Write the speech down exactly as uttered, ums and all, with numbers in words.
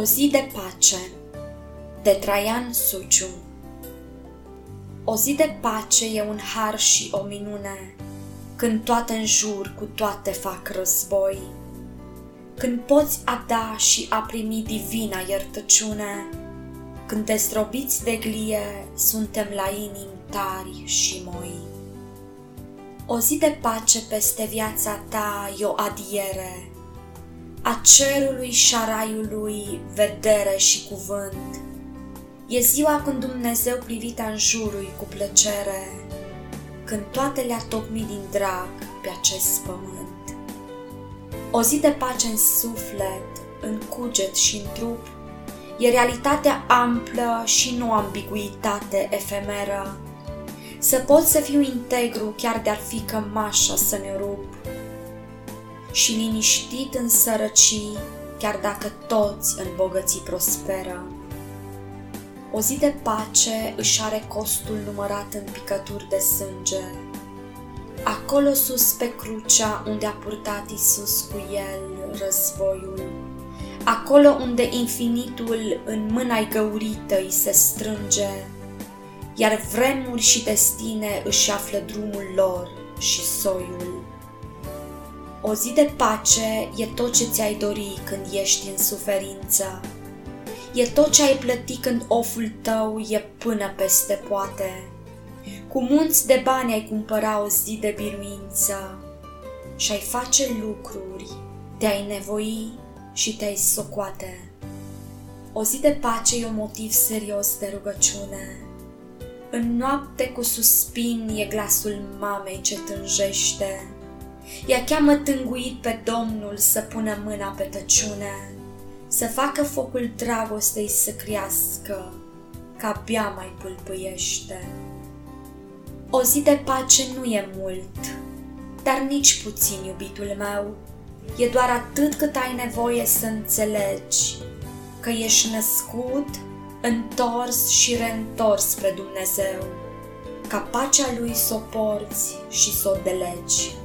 zi de pace, de Traian Suciu. O zi de pace e un har și o minune, când toate în jur cu toate fac război, când poți a da și a primi divina iertăciune, când dezrobiți de glie suntem la inimi tari și moi. O zi de pace peste viața ta e o adiere, a cerului și a raiului vedere și cuvânt. E ziua când Dumnezeu privita în jurul cu plăcere, când toate le-a tocmit din drag pe acest pământ. O zi de pace în suflet, în cuget și în trup, e realitatea amplă și nu ambiguitate efemeră. Să pot să fiu integru chiar de-ar fi cămașa să-mi rup, și liniștit în sărăcii, chiar dacă toți în bogății prosperă. O zi de pace își are costul numărat în picături de sânge. Acolo sus pe crucea unde a purtat Iisus cu el războiul, acolo unde infinitul în mâna-i găurită îi se strânge, iar vremuri și destine își află drumul lor și soiul. O zi de pace e tot ce ți-ai dori când ești în suferință. E tot ce ai plăti când oful tău e până peste poate. Cu munți de bani ai cumpăra o zi de biruință și-ai face lucruri, te-ai nevoi și te-ai socoate. O zi de pace e un motiv serios de rugăciune. În noapte cu suspin e glasul mamei ce tânjește. Ea cheamă tânguit pe Domnul să pună mâna pe tăciune, să facă focul dragostei să crească, că abia mai pâlpâiește. O zi de pace nu e mult, dar nici puțin, iubitul meu. E doar atât cât ai nevoie să înțelegi că ești născut, întors și reîntors spre Dumnezeu, ca pacea Lui s-o porți și s-o delegi.